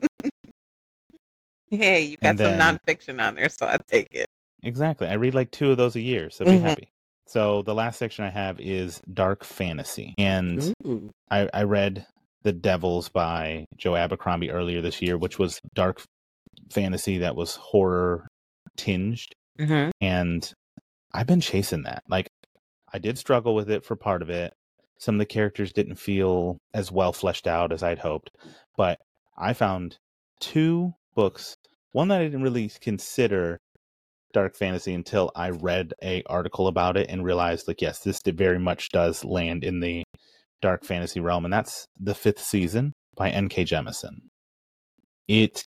Hey, you got And some then- nonfiction on there, so I take it. Exactly. I read like two of those a year, so be Mhm. happy. So the last section I have is dark fantasy. And Ooh. I, I read The Devils by Joe Abercrombie earlier this year, which was dark fantasy that was horror tinged. Mhm. And I've been chasing that. Like, I did struggle with it for part of it. Some of the characters didn't feel as well fleshed out as I'd hoped. But I found two books, one that I didn't really consider dark fantasy until I read a article about it and realized, like, yes, this very much does land in the dark fantasy realm. And that's The Fifth Season by N K Jemisin. It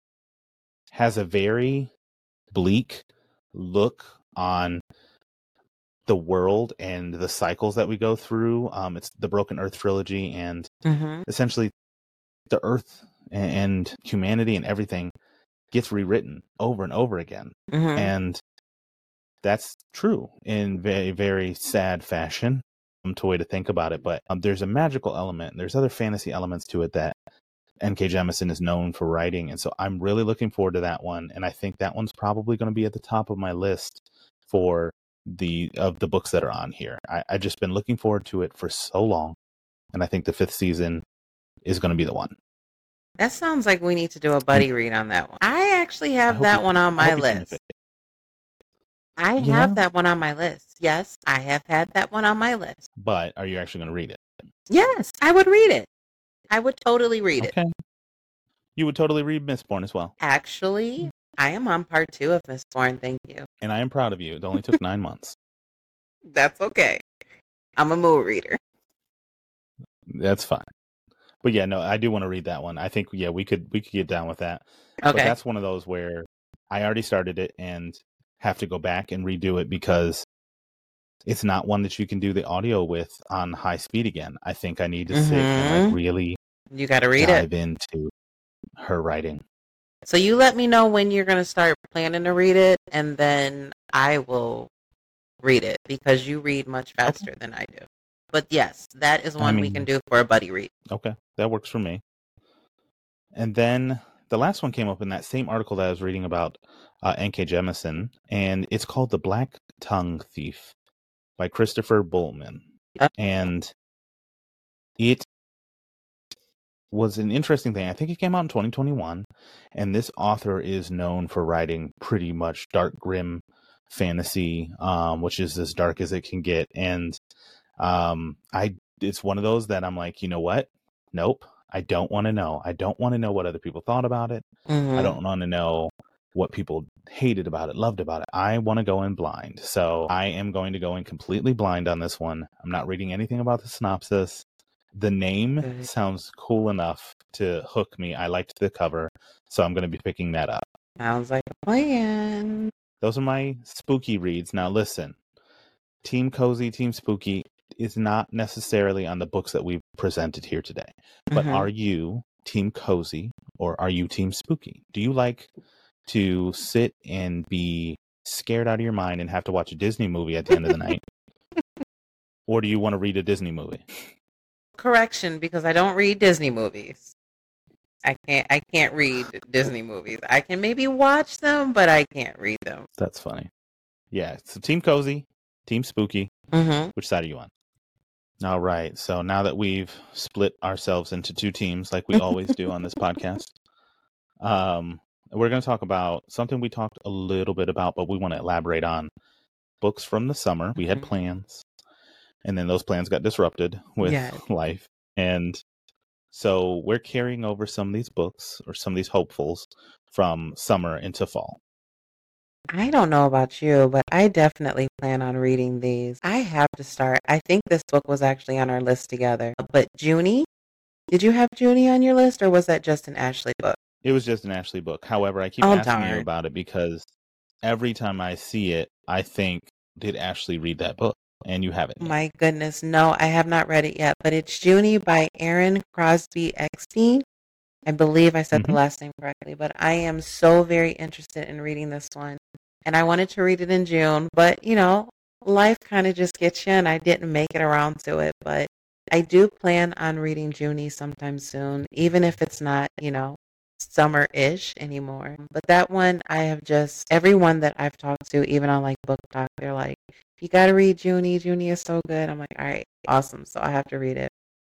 has a very bleak look on the world and the cycles that we go through. Um, it's the Broken Earth trilogy, and Mm-hmm. essentially the Earth and humanity and everything gets rewritten over and over again. Mm-hmm. And that's true in very, very sad fashion. To way to think about it, but um, there's a magical element. There's other fantasy elements to it that N K Jemisin is known for writing, and so I'm really looking forward to that one. And I think that one's probably going to be at the top of my list for the of the books that are on here. I, I've just been looking forward to it for so long, and I think the fifth season is going to be the one. That sounds like we need to do a buddy read on that one. I actually I have hope that you- one on I my hope you can list. fit it. I You have know? that one on my list. Yes, I have had that one on my list. But are you actually going to read it? Yes, I would read it. I would totally read it. Okay. You would totally read Mistborn as well, Actually, I am on part two of Mistborn. Thank you. and I am proud of you. It only took nine months. That's okay. I'm a mood reader. That's fine. But yeah, no, I do want to read that one. I think yeah, we could we could get down with that. But Okay. that's one of those where I already started it and have to go back and redo it because it's not one that you can do the audio with on high speed again. I think I need to sit and like Mhm. really You got to read it. dive into her writing. So you let me know when you're going to start planning to read it, and then I will read it because you read much faster than I do. But yes, that is I one we mean- can do for a buddy read. Okay, that works for me. And then the last one came up in that same article that I was reading about uh, N K Jemisin, and it's called The Black Tongue Thief by Christopher Bullman. Yep. And it was an interesting thing. I think it came out in twenty twenty-one, and this author is known for writing pretty much dark, grim fantasy, um, which is as dark as it can get. And um, I, it's one of those that I'm like, you know what? Nope. I don't want to know. I don't want to know what other people thought about it. Mhm. I don't want to know what people hated about it, loved about it. I want to go in blind. So I am going to go in completely blind on this one. I'm not reading anything about the synopsis. The name Good. sounds cool enough to hook me. I liked the cover, so I'm going to be picking that up. Sounds like a plan. Those are my spooky reads. Now listen, Team Cozy, Team Spooky is not necessarily on the books that we've presented here today. But Mhm. are you Team Cozy or are you Team Spooky? Do you like to sit and be scared out of your mind and have to watch a Disney movie at the end of the night? Or do you want to read a Disney movie? Correction, because I don't read Disney movies. I can't. I can't read Disney movies. I can maybe watch them, but I can't read them. That's funny. Yeah, so Team Cozy, Team Spooky. Mm-hmm. Which side are you on? All right. So now that we've split ourselves into two teams, like we always do on this podcast, um, we're going to talk about something we talked a little bit about, but we want to elaborate on books from the summer. We had Mhm. plans, and then those plans got disrupted with Yeah. life. And so we're carrying over some of these books or some of these hopefuls from summer into fall. I don't know about you, but I definitely plan on reading these. I have to start. I think this book was actually on our list together. But Junie, did you have Junie on your list, or was that just an Ashley book? It was just an Ashley book. However, I keep Oh, asking you darn. about it because every time I see it, I think, did Ashley read that book? And you haven't yet. My goodness, no, I have not read it yet. But it's Junie by Aaron Crosby Eckstein. I believe I said Mhm. the last name correctly, but I am so very interested in reading this one. And I wanted to read it in June, but you know, life kind of just gets you, and I didn't make it around to it. But I do plan on reading Junie sometime soon, even if it's not, you know, summer-ish anymore. But that one, I have just, everyone that I've talked to, even on like Book Talk, they're like, you got to read Junie. Junie is so good. I'm like, all right, awesome. So I have to read it.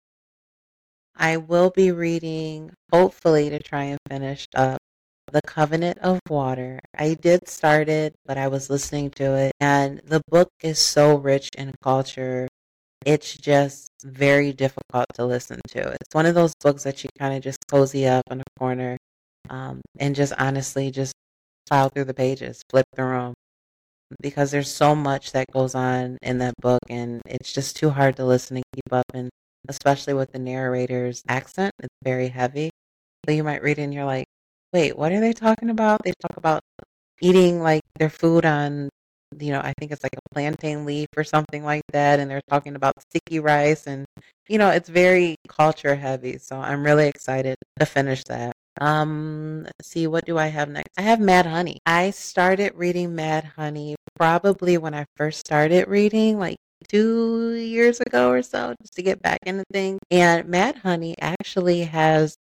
I will be reading, hopefully, to try and finish up The Covenant of Water. I did start it, but I was listening to it, and the book is so rich in culture. It's just very difficult to listen to. It's one of those books that you kind of just cozy up in a corner um, and just honestly just file through the pages, flip through them, because there's so much that goes on in that book, and it's just too hard to listen and keep up. And especially with the narrator's accent. It's very heavy. So you might read it and you're like, wait, what are they talking about? They talk about eating like their food on, you know, I think it's like a plantain leaf or something like that. And they're talking about sticky rice. And, you know, it's very culture heavy. So I'm really excited to finish that. Um, let's see, what do I have next? I have Mad Honey. I started reading Mad Honey probably when I first started reading, like two years ago or so, just to get back into things. And Mad Honey actually has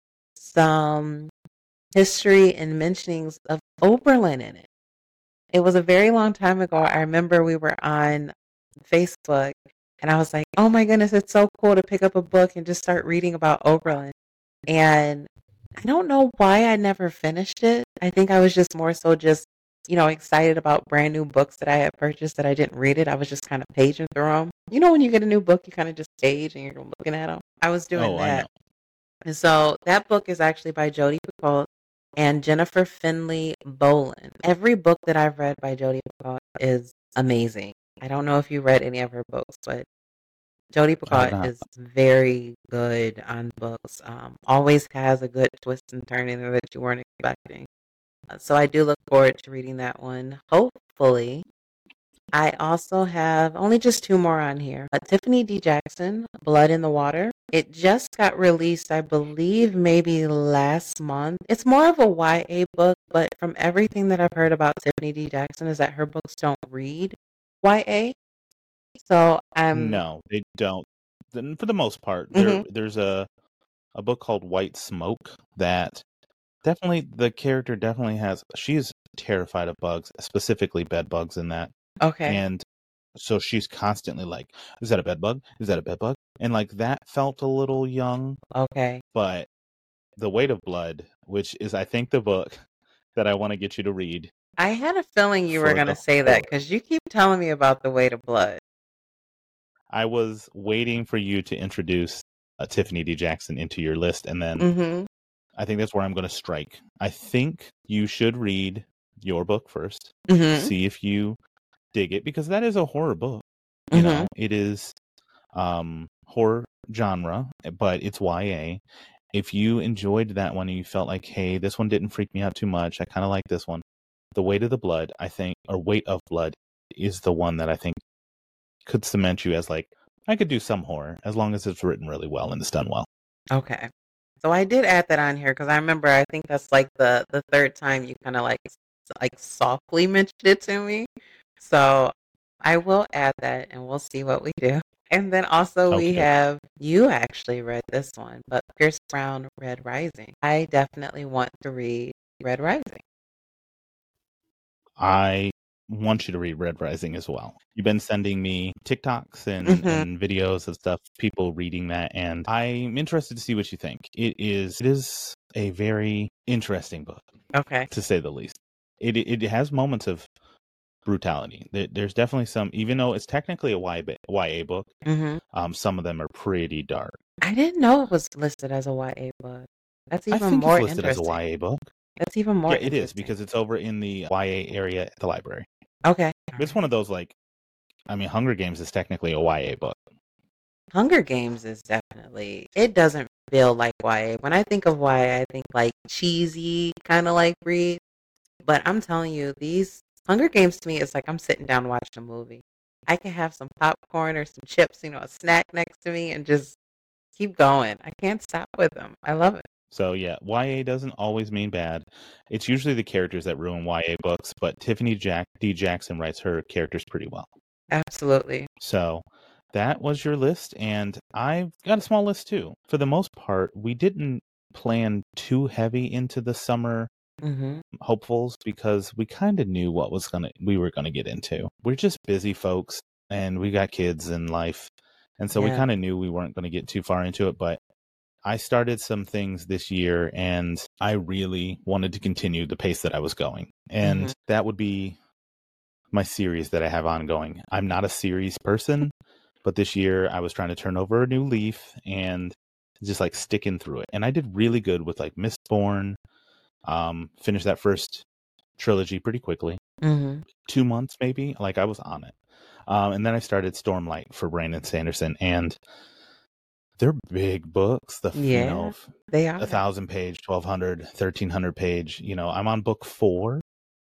some history and mentionings of Oberlin in it. It was a very long time ago. I remember we were on Facebook and I was like, oh my goodness, it's so cool to pick up a book and just start reading about Oberlin. And I don't know why I never finished it. I think I was just more so just, you know, excited about brand new books that I had purchased that I didn't read it. I was just kind of paging through them. You know, when you get a new book, you kind of just page and you're looking at them. I was doing Oh, I know. that. And so that book is actually by Jodi Picoult and Jennifer Finley Boland. Every book that I've read by Jodi Picoult is amazing. I don't know if you read any of her books, but Jodi I have Picoult not. is very good on books. Um, always has a good twist and turn in there that you weren't expecting. Uh, So I do look forward to reading that one. Hopefully, I also have only just two more on here. Uh, Tiffany D. Jackson, Blood in the Water. It just got released, I believe, maybe last month. It's more of a Y A book, but from everything that I've heard about Tiffany D. Jackson is that her books don't read Y A. So I'm. No, they don't. Then for the most part, there Mhm. there's a a book called White Smoke that definitely the character definitely has. She's terrified of bugs, specifically bed bugs in that, Okay. and so she's constantly like, "Is that a bed bug? Is that a bed bug?" And like that felt a little young, Okay. but The Weight of Blood, which is I think the book that I want to get you to read I had a feeling you were for going to the say that horror. because you keep telling me about the weight of blood. I was waiting for you to introduce uh, Tiffany D. Jackson into your list, and then Mm-hmm. I think that's where I'm going to strike. I think you should read your book first, Mm-hmm. see if you dig it, because that is a horror book. You Mm-hmm. know, it is um, horror genre, but it's Y A. If you enjoyed that one and you felt like, hey, this one didn't freak me out too much, I kind of like this one. The Weight of the Blood, I think, or Weight of Blood, is the one that I think could cement you as like, I could do some horror as long as it's written really well and it's done well. Okay. So I did add that on here because I remember I think that's like the the third time you kind of like s- like softly mentioned it to me. So I will add that and we'll see what we do. And then also we Okay. have you actually read this one, but Pierce Brown Red Rising. I definitely want to read Red Rising. I want you to read Red Rising as well. You've been sending me TikToks and, Mm-hmm. and videos of stuff, people reading that, and I'm interested to see what you think. It is it is a very interesting book, Okay. to say the least. It it has moments of brutality. There, there's definitely some, even though it's technically a Y A book, Mm-hmm. um, some of them are pretty dark. I didn't know it was listed as a Y A book. That's I even think it's more listed as a interesting. Y A book. That's even more Yeah, it is interesting. because it's over in the Y A area at the library. Okay. It's one of those like, I mean, Hunger Games is technically a Y A book. Hunger Games is definitely, it doesn't feel like Y A. When I think of Y A, I think like cheesy, kind of like read. But I'm telling you, these Hunger Games to me is like I'm sitting down watching a movie. I can have some popcorn or some chips, you know, a snack next to me and just keep going. I can't stop with them. I love it. So yeah, Y A doesn't always mean bad. It's usually the characters that ruin Y A books, but Tiffany Jack D. Jackson writes her characters pretty well. Absolutely. So that was your list, and I've got a small list too. For the most part, we didn't plan too heavy into the summer Mm-hmm. hopefuls because we kind of knew what was gonna we were gonna get into. We're just busy folks, and we got kids in life, and so we Yeah. kind of knew we weren't going to get too far into it. But I started some things this year, and I really wanted to continue the pace that I was going, and Mhm. that would be my series that I have ongoing. I'm not a series person, but this year I was trying to turn over a new leaf and just like sticking through it. And I did really good with like Mistborn. Um, finished that first trilogy pretty quickly, Mhm. two months maybe. Like I was on it. Um, and then I started Stormlight for Brandon Sanderson, and they're big books. The you know Yeah, they a are. thousand page, twelve hundred, thirteen hundred page. You know, I'm on book four,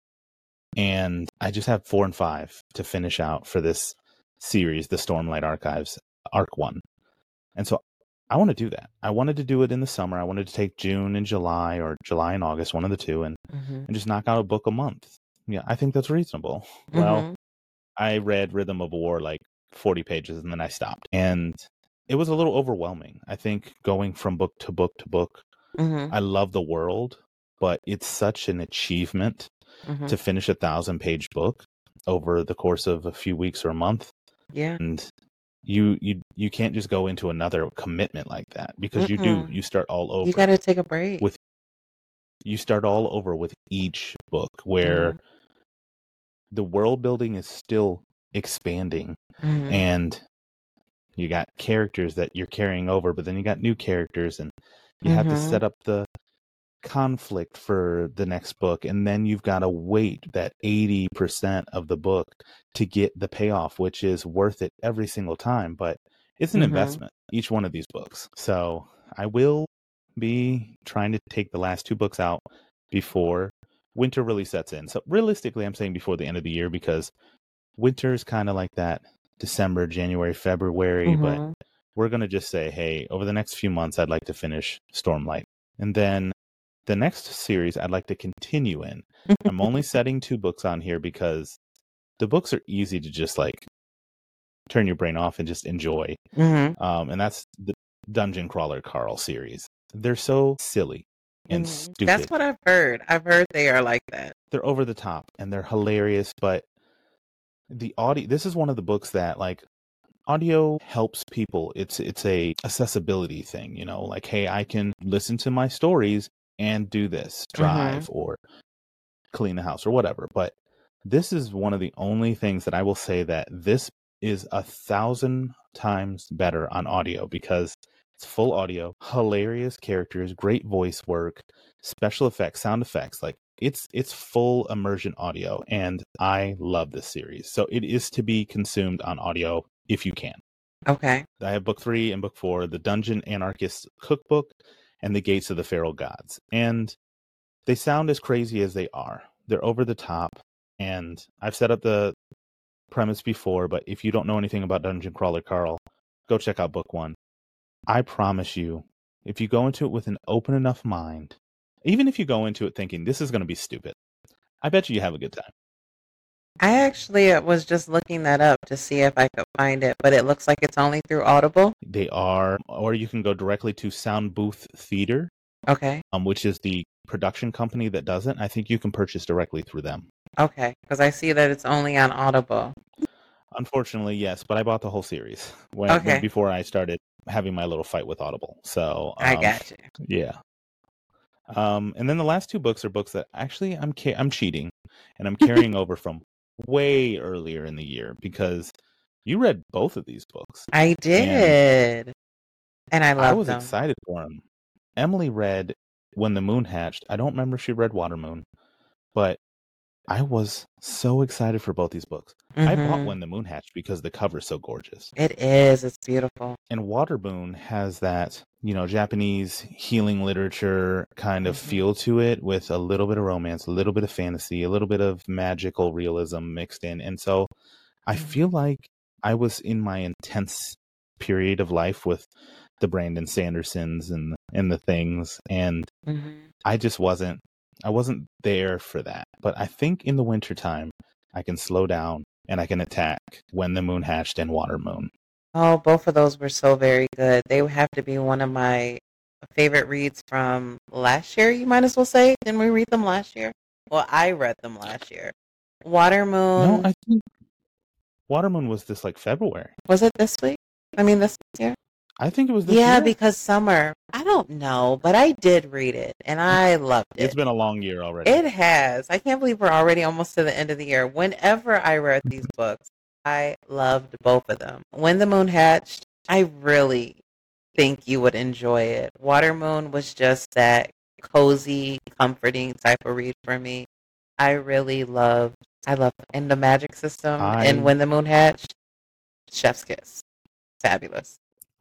and I just have four and five to finish out for this series, the Stormlight Archives Arc One. And so I want to do that. I wanted to do it in the summer. I wanted to take June and July, or July and August, one of the two, and, Mhm. and just knock out a book a month. Yeah, I think that's reasonable. Well, Mhm. I read Rhythm of War like forty pages, and then I stopped. And it was a little overwhelming. I think going from book to book to book, Mhm. I love the world, but it's such an achievement Mhm. to finish a thousand page book over the course of a few weeks or a month. Yeah. And you you you can't just go into another commitment like that, because you do Mm-mm. you start all You over got to take a break. with you start all over with each book, where Mhm. the world building is still expanding, Mhm. and you got characters that you're carrying over, but then you got new characters, and you have to Mhm. set up the conflict for the next book, and then you've got to wait that eighty percent of the book to get the payoff, which is worth it every single time. But it's an Mhm. investment, each one of these books. So I will be trying to take the last two books out before winter really sets in. So realistically, I'm saying before the end of the year, because winter is kind of like that December, January, February. But Mhm. we're going to just say, hey, over the next few months, I'd like to finish Stormlight. And then the next series I'd like to continue in. I'm only setting two books on here because the books are easy to just like turn your brain off and just enjoy. Mhm. Um, and that's the Dungeon Crawler Carl series. They're so silly and Mhm. stupid. That's what I've heard. I've heard they are like that. They're over the top and they're hilarious, but the audio, this is one of the books that like audio helps people. It's it's a accessibility thing, you know, like, hey, I can listen to my stories and do this, drive Mhm. or clean the house or whatever. But this is one of the only things that I will say that this is a thousand times better on audio, because it's full audio, hilarious characters, great voice work, special effects, sound effects. Like it's it's full immersion audio, and I love this series. So it is to be consumed on audio if you can. Okay. I have book three and book four, the Dungeon Anarchist Cookbook and the Gates of the Feral Gods. And they sound as crazy as they are. They're over the top. And I've set up the premise before, but if you don't know anything about Dungeon Crawler Carl, go check out book one. I promise you, if you go into it with an open enough mind, even if you go into it thinking this is going to be stupid, I bet you you have a good time. I actually uh, was just looking that up to see if I could find it, but it looks like it's only through Audible. They are, or you can go directly to Sound Booth Theater, Okay. um, which is the production company that does it. I think you can purchase directly through them. Okay. Because I see that it's only on Audible. Unfortunately, yes, but I bought the whole series when, Okay. when before I started having my little fight with Audible. So um, I got you. Yeah. Um, and then the last two books are books that actually I'm ca- I'm cheating, and I'm carrying over from way earlier in the year, because you read both of these books. I And did. And I I love was them. excited for them. Emily read When the Moon Hatched. I don't remember if she read Water Moon, but I was so excited for both these books. I bought Mhm. When the Moon Hatched because the cover's so gorgeous. It is. It's beautiful. And Water Moon has that, you know, Japanese healing literature kind of Mhm. feel to it, with a little bit of romance, a little bit of fantasy, a little bit of magical realism mixed in. And so I feel Mhm. like I was in my intense period of life with the Brandon Sandersons and and the things, and Mhm. I just wasn't I wasn't there for that. But I think in the wintertime I can slow down and I can attack When the Moon Hatched and Water Moon. Oh, both of those were so very good. They would have to be one of my favorite reads from last year, you might as well say. Didn't we read them last year? Well, I read them last year. Water No, Moon, I think Water Moon was this like February. was it this week? I mean, this year? I think it was this Yeah, year. because summer. I don't know, but I did read it and I loved it. It's been a long year already. It has. I can't believe we're already almost to the end of the year. Whenever I read these books, I loved both of them. When the Moon Hatched, I really think you would enjoy it. Water Moon was just that cozy, comforting type of read for me. I really loved, I loved in the magic system I and When the Moon Hatched, Chef's Kiss. Fabulous.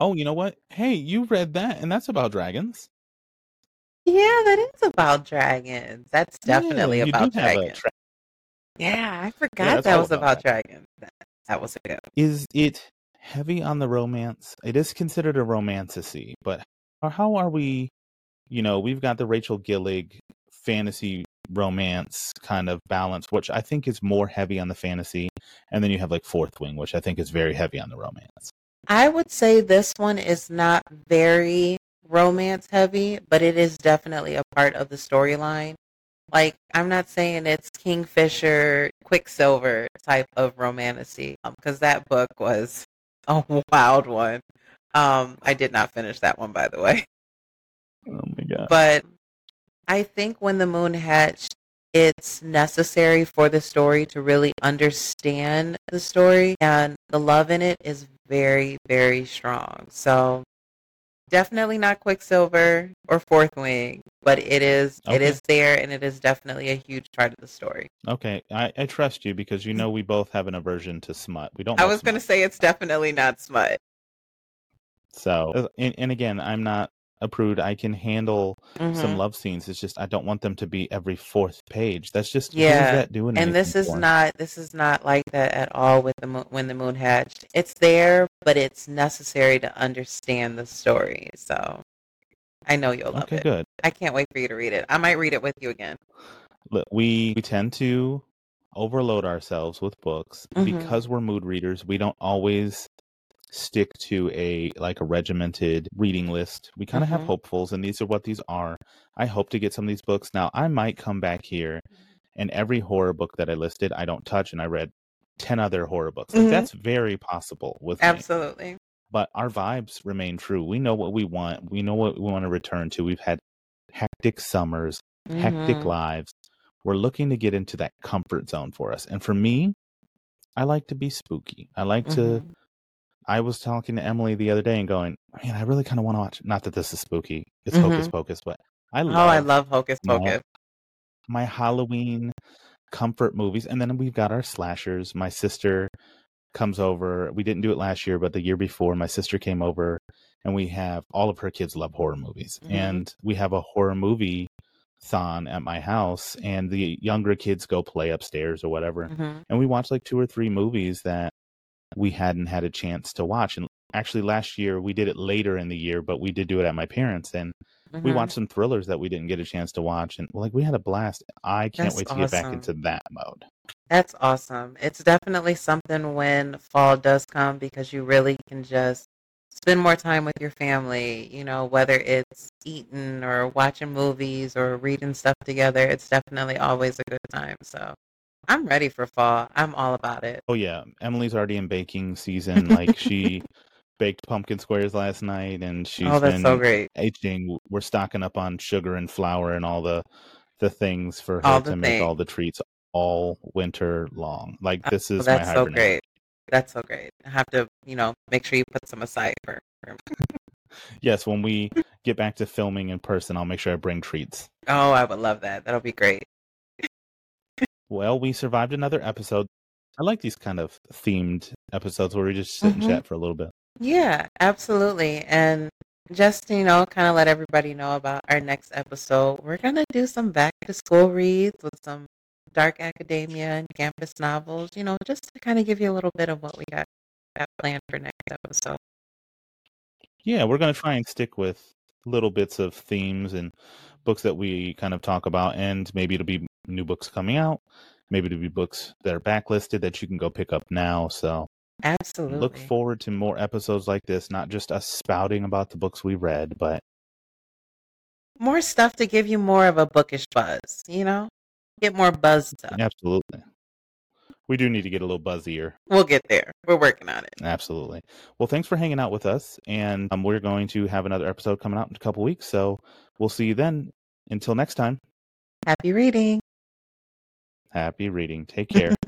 Oh, you know what? Hey, you read that, and that's about dragons. Yeah, that is about dragons. That's Yeah, definitely you do about have a dragons. tra- Yeah, I yeah, forgot that's that all was about about dragons. dragons. That, that was a good. Is it heavy on the romance? It is considered a romantasy, but how how are we? You know, we've got the Rachel Gillig fantasy romance kind of balance, which I think is more heavy on the fantasy, and then you have like Fourth Wing, which I think is very heavy on the romance. I would say this one is not very romance heavy, but it is definitely a part of the storyline. Like, I'm not saying it's Kingfisher, Quicksilver type of romantasy, because that book was a wild one. Um, I did not finish that one, by the way. Oh my god. But I think when the moon hatched, it's necessary for the story to really understand the story, and the love in it is very, very strong. So definitely not Quicksilver or Fourth Wing, but it is it Okay. is there, and it is definitely a huge part of the story. Okay, I, I trust you because you know we both have an aversion to smut. We don't I love was going to smut. say it's definitely not smut. So, uh, and, and again, I'm not a prude. I can handle some hmm love scenes. It's just I don't want them to be every fourth page. That's just who is Yeah, that doing and anything this is for? not this is not like that at all with the moon, when the moon hatched. It's there, but it's necessary to understand the story. So I know you'll love Okay, it. good. I can't wait for you to read it. I might read it with you again. Look, we we tend to overload ourselves with books hmm because we're mood readers. We don't always stick to a like a regimented reading list. We kind of have hmm hopefuls, and these are what these are. I hope to get some of these books. Now, I might come back here, and every horror book that I listed, I don't touch, and I read ten other horror books. Like, hmm that's very possible with me. Absolutely. But our vibes remain true. We know what we want. We know what we want to return to. We've had hectic summers, hectic hmm lives. We're looking to get into that comfort zone for us. And for me, I like to be spooky. I like to hmm I was talking to Emily the other day and going, man, I really kind of want to watch. Not that this is spooky, it's Hocus hmm Pocus, but I Oh, I love love Hocus my Pocus. my Halloween comfort movies, and then we've got our slashers. My sister comes over. We didn't do it last year, but the year before, my sister came over, and we have all of her kids love horror movies, hmm and we have a horror movie thon at my house, and the younger kids go play upstairs or whatever, hmm and we watch like two or three movies that we hadn't had a chance to watch. And actually, last year we did it later in the year, but we did do it at my parents', and we hmm watched some thrillers that we didn't get a chance to watch, and like we had a blast. I can't That's wait to get back awesome. into that mode. That's awesome. It's definitely something when fall does come because you really can just spend more time with your family, you know, whether it's eating or watching movies or reading stuff together. It's definitely always a good time. So I'm ready for fall. I'm all about it. Oh yeah, Emily's already in baking season. Like she baked pumpkin squares last night, and Oh, she's that's so been great. aging. We're stocking up on sugar and flour and all the the things for her All the to make all things. the treats all winter long. Like this Oh, is my that's so hibernation. great. That's so great. I have to, you know, make sure you put some aside for, for Yes, when we get back to filming in person, I'll make sure I bring treats. Oh, I would love that. That'll be great. Well, we survived another episode. I like these kind of themed episodes where we just sit and hmm chat for a little bit. Yeah, absolutely. And just, you know, kind of let everybody know about our next episode. We're going to do some back to school reads with some dark academia and campus novels, you know, just to kind of give you a little bit of what we got, got planned for next episode. Yeah, we're going to try and stick with little bits of themes and books that we kind of talk about, and maybe it'll be new books coming out. Maybe it'll be books that are backlisted that you can go pick up now. So look Absolutely. forward to more episodes like this, not just us spouting about the books we read, but More stuff to give you more of a bookish buzz, you know? Get more buzzed up. absolutely. We do need to get a little buzzier. We'll get there. We're working on it. Absolutely. Well, thanks for hanging out with us. And um, we're going to have another episode coming out in a couple weeks. So we'll see you then. Until next time, Happy reading. happy reading. Take care.